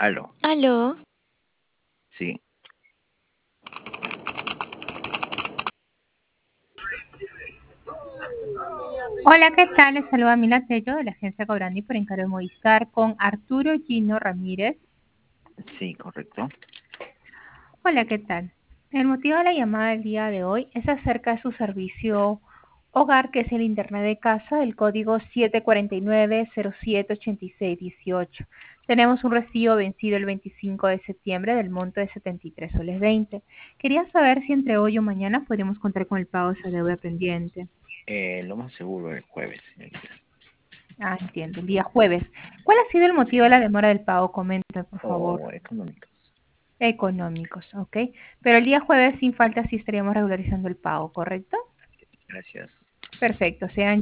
Aló, Aló, sí, Hola, ¿qué tal? Les saluda Mila Tello de la agencia Cobrandi por encargo de Movistar con Arturo Gino Ramírez. sí, correcto. Hola, ¿qué tal? El motivo de la llamada del día de hoy es acerca de su servicio hogar, que es el internet de casa, el código 749-078618. Tenemos un recibo vencido el 25 de septiembre del monto de 73 soles 20. Quería saber si entre hoy o mañana podríamos contar con el pago de esa deuda pendiente. Lo más seguro es jueves, señorita. Ah, entiendo, el día jueves. ¿Cuál ha sido el motivo de la demora del pago? Coméntame, por favor. O económicos. Económicos, ¿ok? Pero el día jueves, sin falta, sí estaríamos regularizando el pago, ¿correcto? Gracias. Perfecto, sean